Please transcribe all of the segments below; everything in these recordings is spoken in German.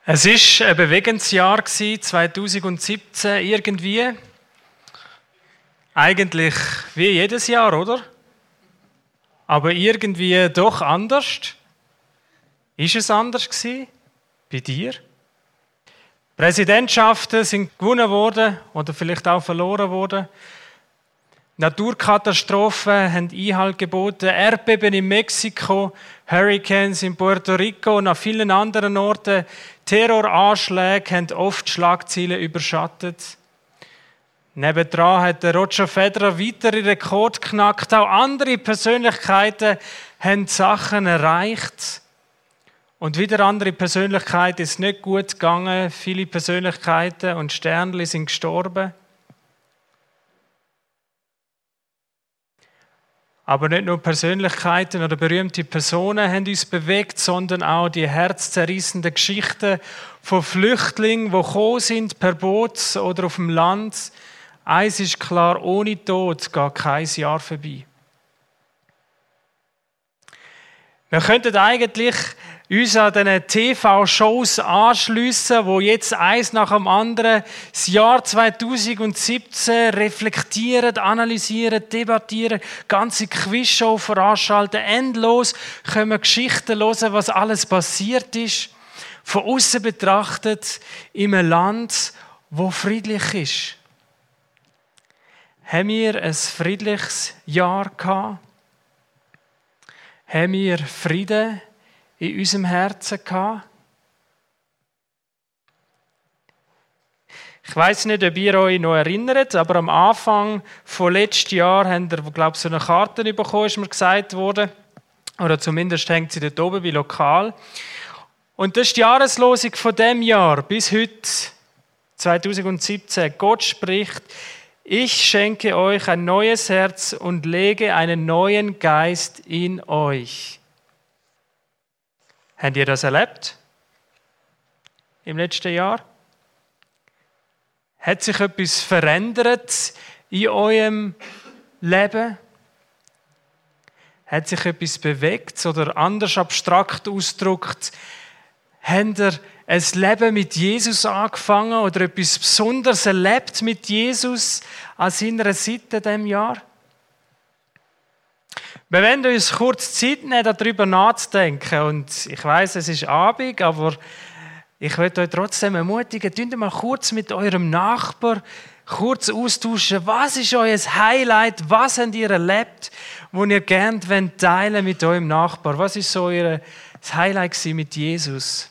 Es war ein bewegendes Jahr 2017 irgendwie. Eigentlich wie jedes Jahr, oder? Aber irgendwie doch anders. Ist es anders gewesen? Bei dir? Präsidentschaften sind gewonnen worden oder vielleicht auch verloren worden. Naturkatastrophen haben Einhalt geboten. Erdbeben in Mexiko, Hurricanes in Puerto Rico und an vielen anderen Orten. Terroranschläge haben oft Schlagzeilen überschattet. Nebendran hat der Roger Federer weitere Rekord geknackt. Auch andere Persönlichkeiten haben Sachen erreicht. Und wieder andere Persönlichkeiten ist nicht gut gegangen. Viele Persönlichkeiten und Sternli sind gestorben. Aber nicht nur Persönlichkeiten oder berühmte Personen haben uns bewegt, sondern auch die herzzerreißenden Geschichten von Flüchtlingen, die gekommen sind per Boot oder auf dem Land. Eins ist klar, ohne Tod geht kein Jahr vorbei. Wir könnten eigentlich uns an diesen TV-Shows anschliessen, wo jetzt eins nach dem anderen das Jahr 2017 reflektieren, analysieren, debattieren, ganze Quizshow veranstalten. Endlos können wir Geschichten hören, was alles passiert ist. Von außen betrachtet in einem Land, wo friedlich ist. Haben wir ein friedliches Jahr gehabt? Haben wir Frieden in unserem Herzen gehabt? Ich weiss nicht, ob ihr euch noch erinnert, aber am Anfang von letzten Jahr habt ihr, glaube ich, so eine Karte bekommen, ist mir gesagt worden. Oder zumindest hängt sie dort oben wie lokal. Und das ist die Jahreslosung von diesem Jahr bis heute, 2017. Gott spricht: Ich schenke euch ein neues Herz und lege einen neuen Geist in euch. Habt ihr das erlebt? Im letzten Jahr? Hat sich etwas verändert in eurem Leben? Hat sich etwas bewegt oder anders abstrakt ausgedrückt? Habt ihr ein Leben mit Jesus angefangen oder etwas Besonderes erlebt mit Jesus an seiner Seite in diesem Jahr? Wir wollen uns kurz Zeit nehmen, darüber nachzudenken. Und ich weiss, es ist Abend, aber ich möchte euch trotzdem ermutigen, tun mal kurz mit eurem Nachbar kurz austauschen. Was ist euer Highlight? Was habt ihr erlebt, das ihr gerne teilen mit eurem Nachbar? Was ist so euer Highlight mit Jesus?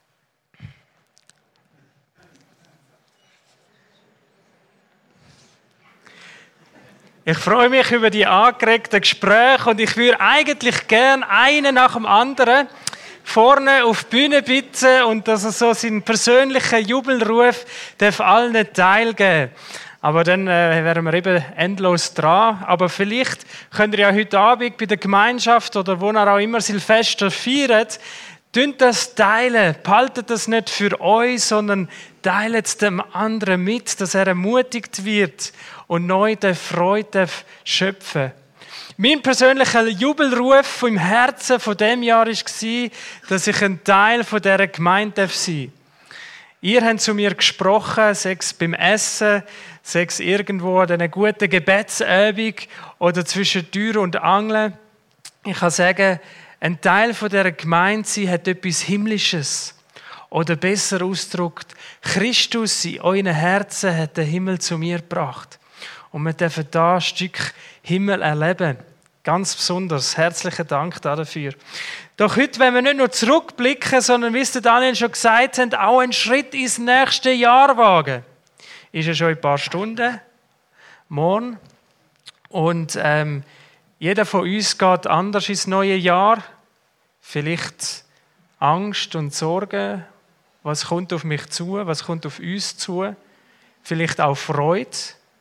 Ich freue mich über die angeregten Gespräche und ich würde eigentlich gerne einen nach dem anderen vorne auf die Bühne bitten und dass er so seinen persönlichen Jubelruf allen teilgeben. Aber dann wären wir eben endlos dran. Aber vielleicht könnt ihr ja heute Abend bei der Gemeinschaft oder wo ihr auch immer Silvester feiert, das teilen. Behaltet das nicht für euch, sondern teilt es dem anderen mit, dass er ermutigt wird und neu Freude schöpfen. Mein persönlicher Jubelruf im Herzen von dem Jahr war, dass ich ein Teil dieser Gemeinde sein darf. Ihr habt zu mir gesprochen, sei es beim Essen, sei es irgendwo an einer guten Gebetsübung oder zwischen Tür und Angel. Ich kann sagen, ein Teil dieser Gemeinde sein hat etwas Himmlisches. Oder besser ausgedrückt, Christus in euren Herzen hat den Himmel zu mir gebracht. Und wir dürfen da ein Stück Himmel erleben. Ganz besonders. Herzlichen Dank dafür. Doch heute wollen wir nicht nur zurückblicken, sondern, wie es Daniel schon gesagt hat, auch einen Schritt ins nächste Jahr wagen. Ist ja schon ein paar Stunden. Morgen. Und jeder von uns geht anders ins neue Jahr. Vielleicht Angst und Sorgen. Was kommt auf mich zu? Was kommt auf uns zu? Vielleicht auch Freude.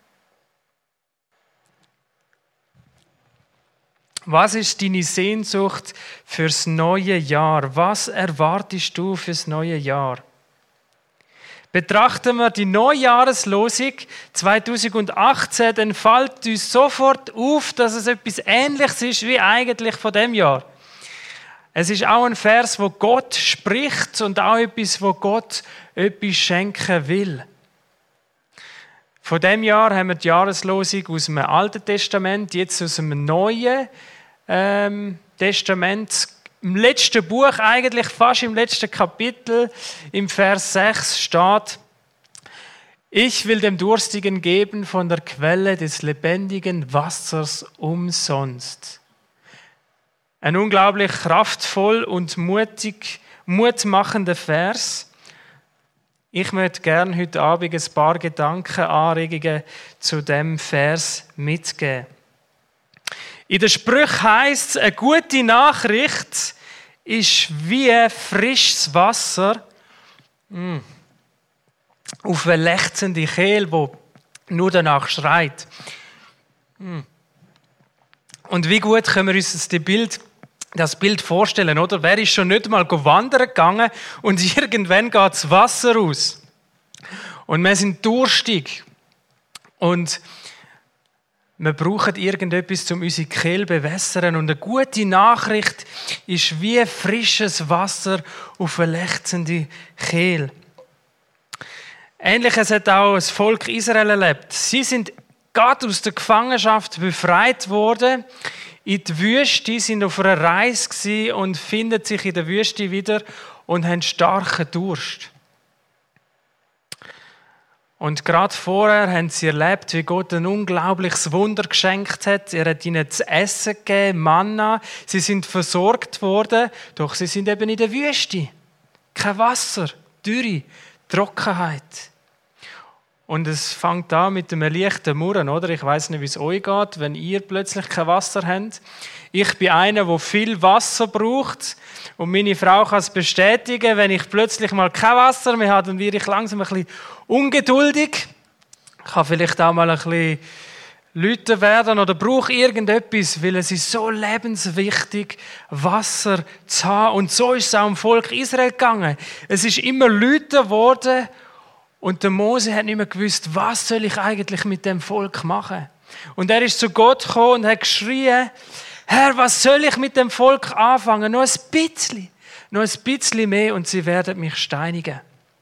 Was ist deine Sehnsucht fürs neue Jahr? Was erwartest du fürs neue Jahr? Betrachten wir die Neujahreslosung 2018, dann fällt uns sofort auf, dass es etwas Ähnliches ist wie eigentlich von dem Jahr. Es ist auch ein Vers, wo Gott spricht und auch etwas, wo Gott etwas schenken will. Von dem Jahr haben wir die Jahreslosung aus dem Alten Testament, jetzt aus dem Neuen Testament. Im letzten Buch, eigentlich fast im letzten Kapitel, im Vers 6 steht: Ich will dem Durstigen geben von der Quelle des lebendigen Wassers umsonst. Ein unglaublich kraftvoll und mutmachender Vers. Ich möchte gerne heute Abend ein paar Gedanken, Anregungen zu dem Vers mitgeben. In den Sprüchen heisst es, eine gute Nachricht ist wie frisches Wasser auf eine lechzende Kehle, die nur danach schreit. Und wie gut können wir uns das Bild vorstellen, oder? Wer ist schon nicht mal wandern gegangen und irgendwann geht das Wasser aus. Und wir sind durstig. Und wir brauchen irgendetwas, um unsere Kehle zu bewässern. Und eine gute Nachricht ist wie frisches Wasser auf eine lechzende Kehle. Ähnliches hat auch das Volk Israel erlebt. Sie sind gerade aus der Gefangenschaft befreit worden, in die Wüste, sind auf einer Reise gewesen und finden sich in der Wüste wieder und haben starken Durst. Und gerade vorher haben sie erlebt, wie Gott ein unglaubliches Wunder geschenkt hat. Er hat ihnen zu essen gegeben, Manna. Sie sind versorgt worden, doch sie sind eben in der Wüste. Kein Wasser, Dürre, Trockenheit. Und es fängt an mit einem leichten Murren, oder? Ich weiss nicht, wie es euch geht, wenn ihr plötzlich kein Wasser habt. Ich bin einer, der viel Wasser braucht. Und meine Frau kann es bestätigen, wenn ich plötzlich mal kein Wasser mehr habe, dann werde ich langsam ein bisschen ungeduldig. Ich kann vielleicht auch mal ein bisschen lauter werden oder brauche irgendetwas, weil es ist so lebenswichtig, Wasser zu haben. Und so ist es auch im Volk Israel gegangen. Es ist immer lauter geworden. Und der Mose hat nicht mehr gewusst, was soll ich eigentlich mit dem Volk machen. Und er ist zu Gott gekommen und hat geschrien: Herr, was soll ich mit dem Volk anfangen? Noch ein bisschen mehr und sie werden mich steinigen.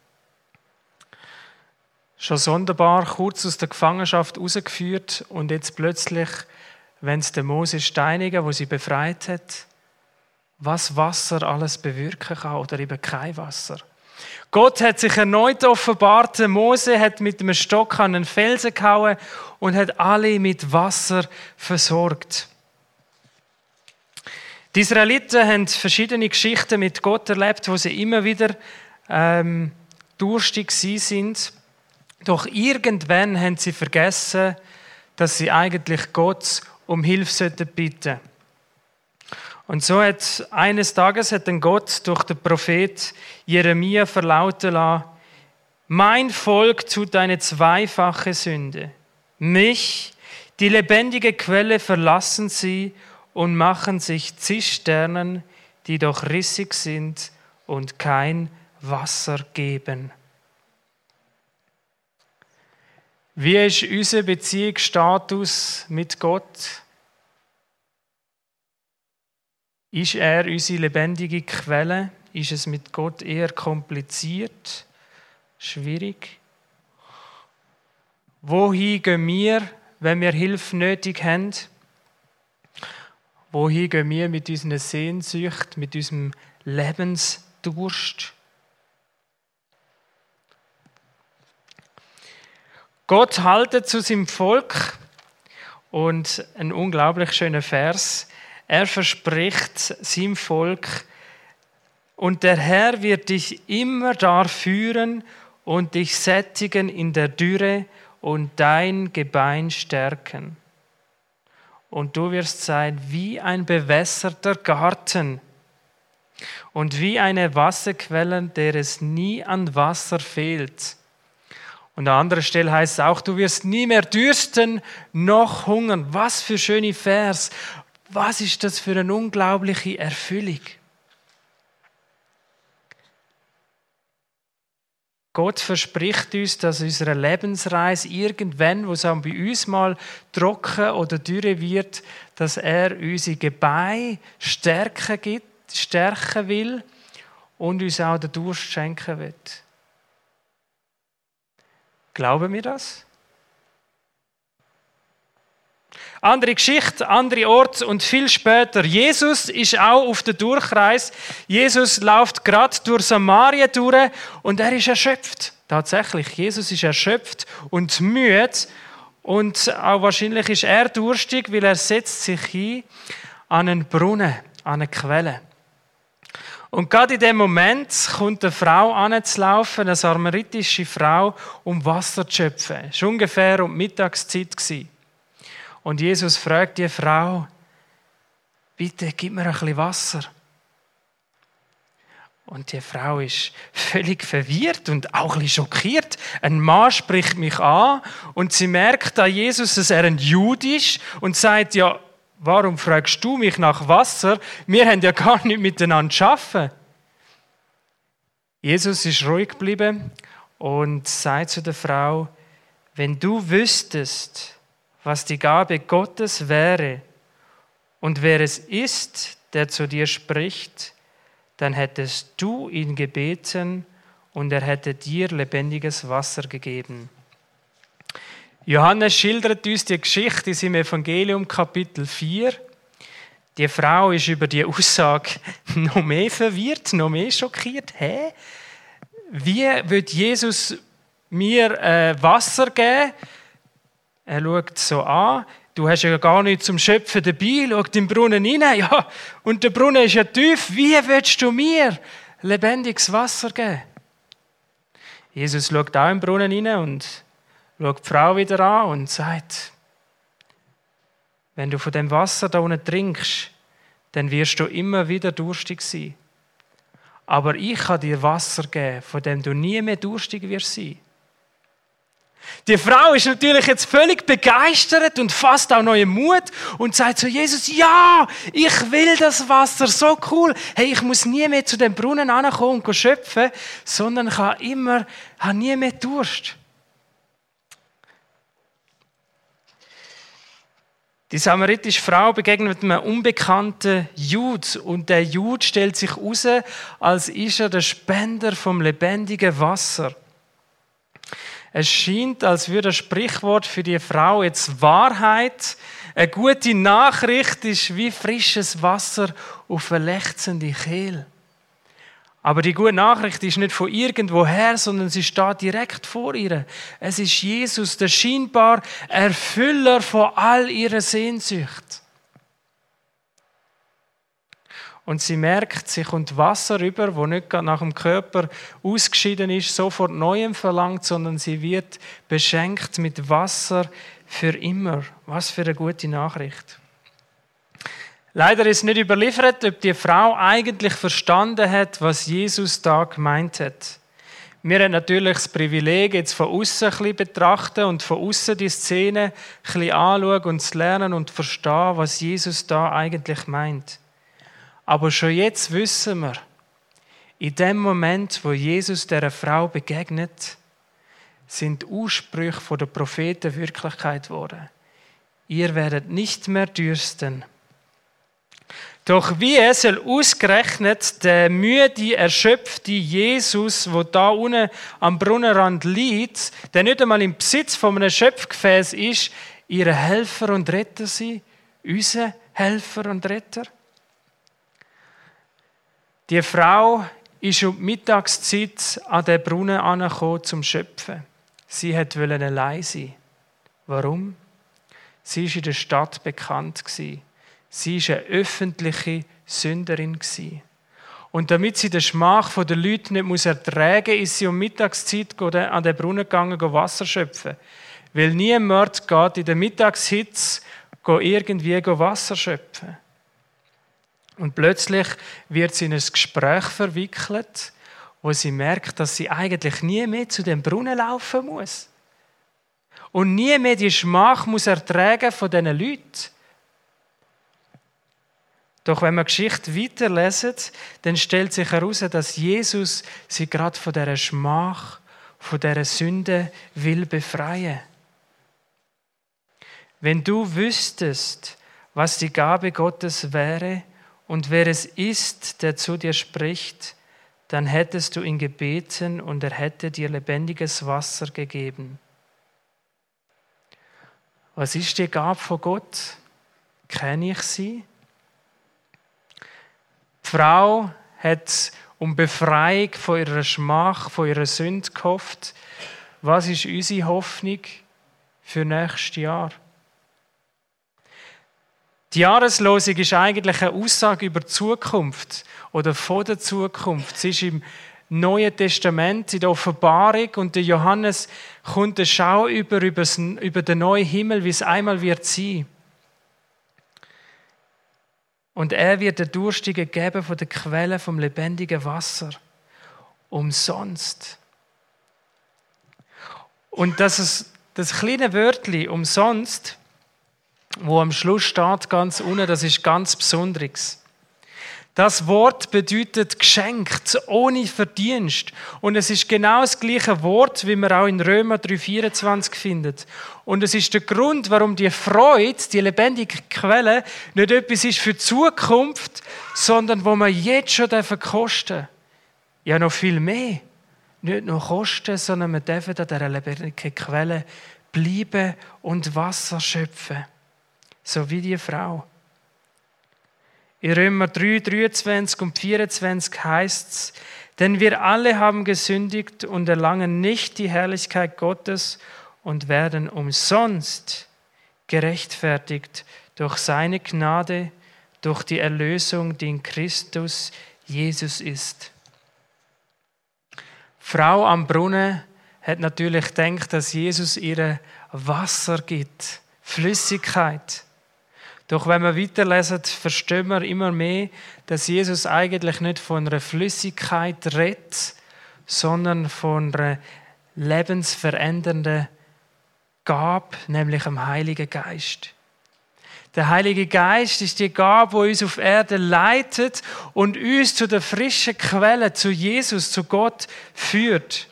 Schon sonderbar, kurz aus der Gefangenschaft rausgeführt und jetzt plötzlich, wenn es den Mose steinigen, wo sie befreit hat, was Wasser alles bewirken kann oder eben kein Wasser. Gott hat sich erneut offenbart. Mose hat mit einem Stock an einen Felsen gehauen und hat alle mit Wasser versorgt. Die Israeliten haben verschiedene Geschichten mit Gott erlebt, wo sie immer wieder durstig sind. Doch irgendwann haben sie vergessen, dass sie eigentlich Gott um Hilfe bitten sollten. Und so hat eines Tages dann Gott durch den Prophet Jeremia verlauten lassen: Mein Volk tut eine zweifache Sünde. Mich, die lebendige Quelle, verlassen sie und machen sich Zisternen, die doch rissig sind und kein Wasser geben. Wie ist unser Beziehungsstatus mit Gott? Ist er unsere lebendige Quelle? Ist es mit Gott eher kompliziert, schwierig? Wohin gehen wir, wenn wir Hilfe nötig haben? Wohin gehen wir mit unserer Sehnsucht, mit unserem Lebensdurst? Gott haltet zu seinem Volk und ein unglaublich schöner Vers. Er verspricht seinem Volk: Und der Herr wird dich immer da führen und dich sättigen in der Dürre und dein Gebein stärken. Und du wirst sein wie ein bewässerter Garten und wie eine Wasserquelle, der es nie an Wasser fehlt. Und an anderer Stelle heißt es auch: Du wirst nie mehr dürsten noch hungern. Was für schöne Vers! Was ist das für eine unglaubliche Erfüllung? Gott verspricht uns, dass unsere Lebensreise irgendwann, wo es auch bei uns mal trocken oder dürre wird, dass er unsere Gebeine Stärke gibt, stärken will und uns auch den Durst schenken will. Glauben wir das? Andere Geschichte, andere Ort und viel später. Jesus ist auch auf der Durchreise. Jesus läuft gerade durch Samaria durch und er ist erschöpft. Tatsächlich, Jesus ist erschöpft und müde und auch wahrscheinlich ist er durstig, weil er setzt sich hin an einen Brunnen, an eine Quelle. Und gerade in dem Moment kommt eine Frau anzulaufen, eine samaritische Frau, um Wasser zu schöpfen. Es war ungefähr um die Mittagszeit. Und Jesus fragt die Frau, bitte gib mir ein bisschen Wasser. Und die Frau ist völlig verwirrt und auch ein bisschen schockiert. Ein Mann spricht mich an und sie merkt an Jesus, dass er ein Jude ist und sagt, ja, warum fragst du mich nach Wasser? Wir haben ja gar nicht miteinander zu arbeiten. Jesus ist ruhig geblieben und sagt zu der Frau, wenn du wüsstest, was die Gabe Gottes wäre und wer es ist, der zu dir spricht, dann hättest du ihn gebeten und er hätte dir lebendiges Wasser gegeben. Johannes schildert uns die Geschichte in seinem Evangelium Kapitel 4. Die Frau ist über die Aussage noch mehr verwirrt, noch mehr schockiert. Hä? Wie wird Jesus mir Wasser geben? Er schaut so an, du hast ja gar nichts zum Schöpfen dabei, schaut im Brunnen rein, ja, und der Brunnen ist ja tief, wie willst du mir lebendiges Wasser geben? Jesus schaut auch im Brunnen rein und schaut die Frau wieder an und sagt, wenn du von dem Wasser da unten trinkst, dann wirst du immer wieder durstig sein. Aber ich kann dir Wasser geben, von dem du nie mehr durstig wirst sein. Die Frau ist natürlich jetzt völlig begeistert und fasst auch neuen Mut und sagt zu Jesus, ja, ich will das Wasser, so cool. Hey, ich muss nie mehr zu dem Brunnen ankommen und schöpfen, sondern ich habe nie mehr Durst. Die samaritische Frau begegnet einem unbekannten Jude und der Jude stellt sich heraus, als ist er der Spender vom lebendigen Wasser. Es scheint, als würde das Sprichwort für die Frau jetzt Wahrheit. Eine gute Nachricht ist wie frisches Wasser auf eine lechzende Kehle. Aber die gute Nachricht ist nicht von irgendwoher, sondern sie steht direkt vor ihr. Es ist Jesus, der scheinbar Erfüller von all ihrer Sehnsucht. Und sie merkt, sie kommt Wasser über, das nicht gerade nach dem Körper ausgeschieden ist, sofort Neuem verlangt, sondern sie wird beschenkt mit Wasser für immer. Was für eine gute Nachricht. Leider ist nicht überliefert, ob die Frau eigentlich verstanden hat, was Jesus da gemeint hat. Wir haben natürlich das Privileg, jetzt von außen ein bisschen betrachten und von außen die Szene ein bisschen anschauen und zu lernen und verstehen, was Jesus da eigentlich meint. Aber schon jetzt wissen wir, in dem Moment, wo Jesus dieser Frau begegnet, sind die Aussprüche der Propheten Wirklichkeit geworden. Ihr werdet nicht mehr dürsten. Doch wie soll ausgerechnet der müde, erschöpfte Jesus, der da unten am Brunnenrand liegt, der nicht einmal im Besitz von einem Schöpfgefäß ist, ihr Helfer und Retter sein? Unser Helfer und Retter? Die Frau ist um die Mittagszeit an den Brunnen angekommen zum Schöpfen. Sie wollte allein sein. Warum? Sie war in der Stadt bekannt. Sie war eine öffentliche Sünderin. Und damit sie den Schmach der Leute nicht ertragen muss, ist sie um Mittagszeit an den Brunnen gegangen, Wasser schöpfen. Weil niemand geht in der Mittagshitze irgendwie Wasser schöpfen. Und plötzlich wird sie in ein Gespräch verwickelt, wo sie merkt, dass sie eigentlich nie mehr zu dem Brunnen laufen muss. Und nie mehr die Schmach muss ertragen von diesen Leuten. Doch wenn wir die Geschichte weiterlesen, dann stellt sich heraus, dass Jesus sie gerade von dieser Schmach, von dieser Sünde will befreien. Wenn du wüsstest, was die Gabe Gottes wäre und wer es ist, der zu dir spricht, dann hättest du ihn gebeten und er hätte dir lebendiges Wasser gegeben. Was ist die Gabe von Gott? Kenne ich sie? Die Frau hat um Befreiung von ihrer Schmach, von ihrer Sünde gehofft. Was ist unsere Hoffnung für nächstes Jahr? Die Jahreslosung ist eigentlich eine Aussage über die Zukunft oder von der Zukunft. Sie ist im Neuen Testament, in der Offenbarung, und der Johannes kommt eine Schau über den neuen Himmel, wie es einmal wird sein. Und er wird den Durstigen geben von der Quelle vom lebendigen Wasser. Umsonst. Und das kleine Wörtchen umsonst, wo am Schluss steht, ganz unten, das ist ganz Besonderes. Das Wort bedeutet geschenkt, ohne Verdienst. Und es ist genau das gleiche Wort, wie man auch in Römer 3,24 findet. Und es ist der Grund, warum die Freude, die lebendige Quelle, nicht etwas ist für die Zukunft, sondern wo wir jetzt schon kosten dürfen. Ja, noch viel mehr. Nicht nur kosten, sondern wir dürfen an dieser lebendigen Quelle bleiben und Wasser schöpfen. So wie die Frau. In Römer 3, 23 und 24 heißt es, denn wir alle haben gesündigt und erlangen nicht die Herrlichkeit Gottes und werden umsonst gerechtfertigt durch seine Gnade, durch die Erlösung, die in Christus Jesus ist. Frau am Brunnen hat natürlich gedacht, dass Jesus ihr Wasser gibt, Flüssigkeit. Doch wenn wir weiterlesen, verstehen wir immer mehr, dass Jesus eigentlich nicht von einer Flüssigkeit redet, sondern von einer lebensverändernden Gabe, nämlich dem Heiligen Geist. Der Heilige Geist ist die Gabe, die uns auf Erde leitet und uns zu der frischen Quelle, zu Jesus, zu Gott führt.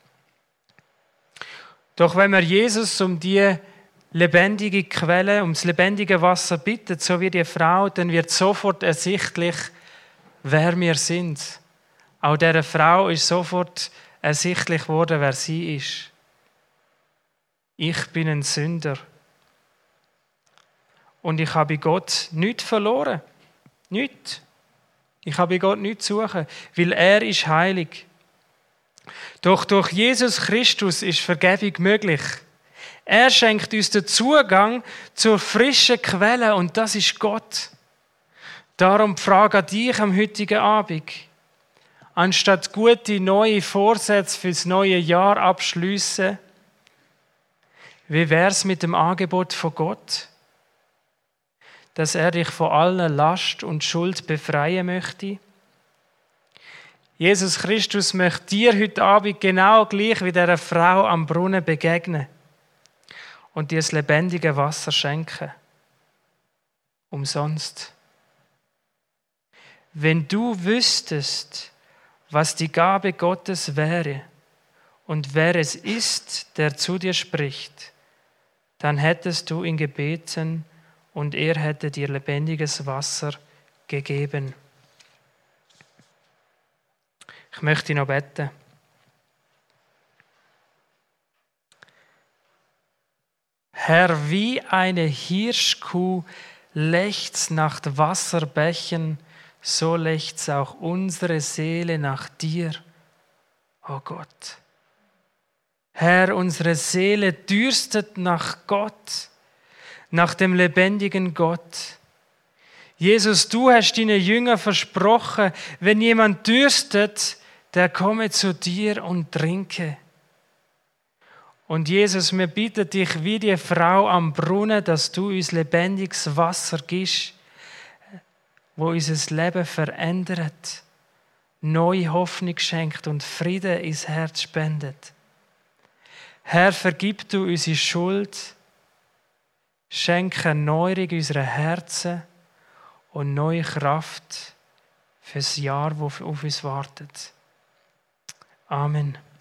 Doch wenn wir Jesus um die lebendige Quelle, ums lebendige Wasser bittet, so wie die Frau, dann wird sofort ersichtlich, wer wir sind. Auch dieser Frau ist sofort ersichtlich geworden, wer sie ist. Ich bin ein Sünder. Und ich habe bei Gott nichts verloren. Nichts. Ich habe bei Gott nichts zu suchen, weil er ist heilig. Doch durch Jesus Christus ist Vergebung möglich. Er schenkt uns den Zugang zur frischen Quelle und das ist Gott. Darum die Frage an dich am heutigen Abend. Anstatt gute neue Vorsätze fürs neue Jahr abschliessen, wie wäre es mit dem Angebot von Gott? Dass er dich von aller Last und Schuld befreien möchte? Jesus Christus möchte dir heute Abend genau gleich wie dieser Frau am Brunnen begegnen und dir das lebendige Wasser schenken. Umsonst. Wenn du wüsstest, was die Gabe Gottes wäre und wer es ist, der zu dir spricht, dann hättest du ihn gebeten und er hätte dir lebendiges Wasser gegeben. Ich möchte noch beten. Herr, wie eine Hirschkuh lechzt nach Wasserbächen, so lechzt auch unsere Seele nach dir, o Gott. Herr, unsere Seele dürstet nach Gott, nach dem lebendigen Gott. Jesus, du hast deinen Jüngern versprochen, wenn jemand dürstet, der komme zu dir und trinke. Und Jesus, wir bitten dich wie die Frau am Brunnen, dass du uns lebendiges Wasser gibst, wo unser Leben verändert, neue Hoffnung schenkt und Frieden ins Herz spendet. Herr, vergib du unsere Schuld, schenke Erneuerung unserer Herzen und neue Kraft fürs Jahr, das auf uns wartet. Amen.